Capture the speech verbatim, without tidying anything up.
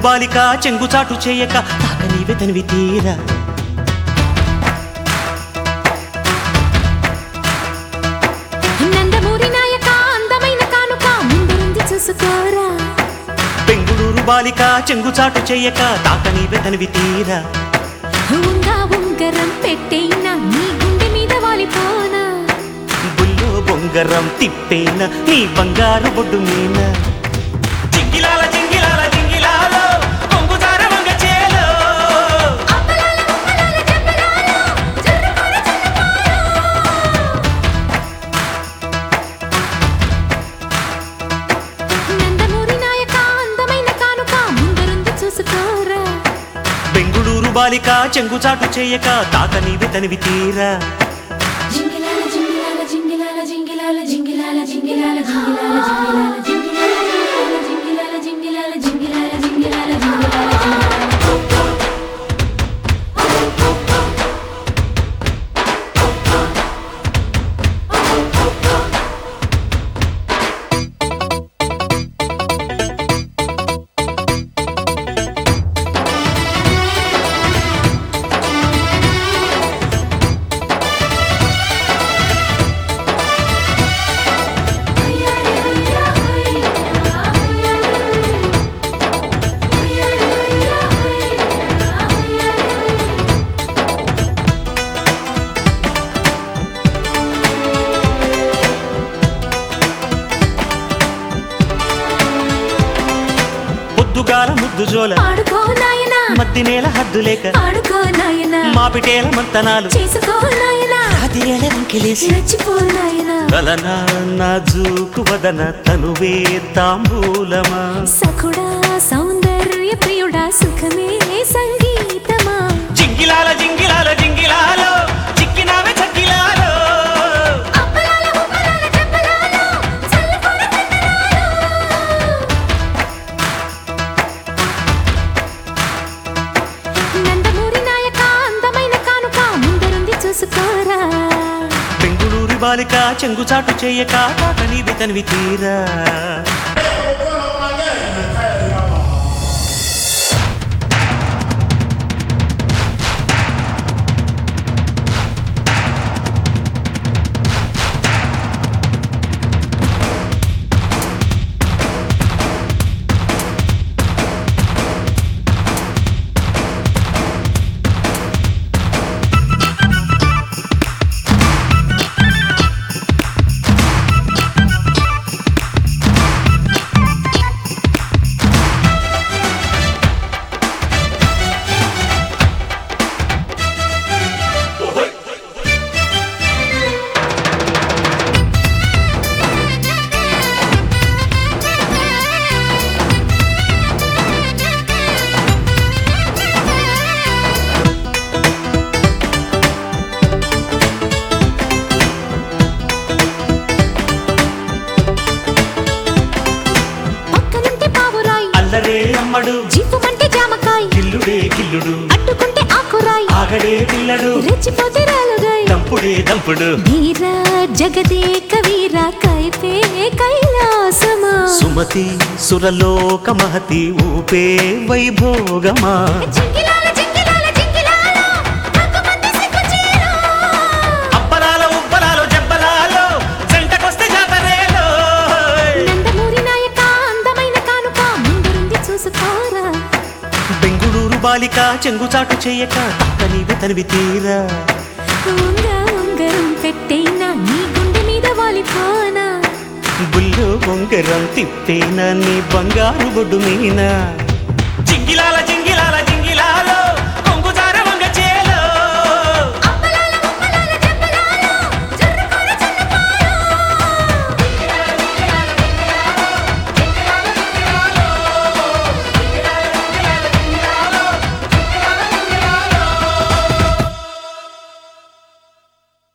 బాలిక చెంగుచాటు చేయక తాక నీవే తనివి తీరా నందమూరి నాయక అందమైన కానుక ముందుంది చూసుకోరా బెంగుళూరు బాలిక చెంగుచాటు చేయక తాక నీవే తనివి తీరా ఉంగా ఉంగరం పెట్టేనా నీ గుండె మీద వాలిపోనా బుల్లో బొంగరం తిప్పేనా నీ బంగారు బొడ్డు మీన జింగిలాల జింగిలాల జింగిలాలో కొంగుజార వంగ చేలో అప్పలాల ఉప్పలాల జంబలాలో జర్రపార జర్రపార నందమూరి నాయక అందమైన కానుక ముందుంది చూసుకోరా బెంగుళూరు బాలిక చెంగుచాటు చేయక తాక నీవే తనివి తీరా జింగిలాల జింగిలాల జింగిలాల జింగిలాల జింగిలాల జింగిలాల జింగిలాల జింగిలాల జింగిలాల జింగిలాల జింగిలాల జింగిలాల జింగిలాల పొద్దుగాల ముద్దు జోల ఆడుకో నాయనా మద్ది నేల హద్దు లేక ఆడుకో నాయనా మాపిటేల మంతనాలు చేసుకో నాయనా అదిరేళ వంకిలేసి రెచ్చిపో నాయనా కలన నాజూకు వదన తనువే తాంబూలమా సఖుడా సౌందర్య ప్రియుడా సుఖమే సంగీతమా జింగిలాల జింగిలాల జింగిలాలో చిక్కినావే చక్కిలాలో అప్పలాల ఉప్పలాల జంబలాలో చల్లకొర నందమూరి నాయక అందమైన కానుక ముందరుంది చూసుకోరా బెంగుళూరు బాలిక చెంగుచాటు చేయక తాక నీవే తనివి తీరా పక్కనుంటే పావురాయి అల్లరే అమ్మడు జీపుమంటే జామకాయ గిల్లుడే గిల్లుడు అడ్డుకుంటే ఆకురాయి ఆగడే పిల్లడు రెచ్చిపోతే రాలుగాయి దంపుడే దంపుడు వీరా జగదేక వీరా కైపే కైలాసమా సుమతి సురలోక మహతి ఊపే వైభోగమా జింగిలాల జింగిలాల జింగిలాల రంగుమంది సిగ్గుచీరా అప్పలాల ఉప్పలాలు జబ్బలాలో జంటకొస్తే జాతరేలో నందమూరి నాయక అందమైన కానుక ముందుంది చూసుకోరా బెంగుళూరు బాలిక చెంగుచాటు చేయక తాక నీవే తనివి తీరా ఉంగా ఉంగరం పెట్టేనా నీ గుండె మీద వాలిపోనా బుల్లో బొంగరం తిప్పేనా నీ బంగారు బొడ్డు మీన జింగిలాల జింగిలాల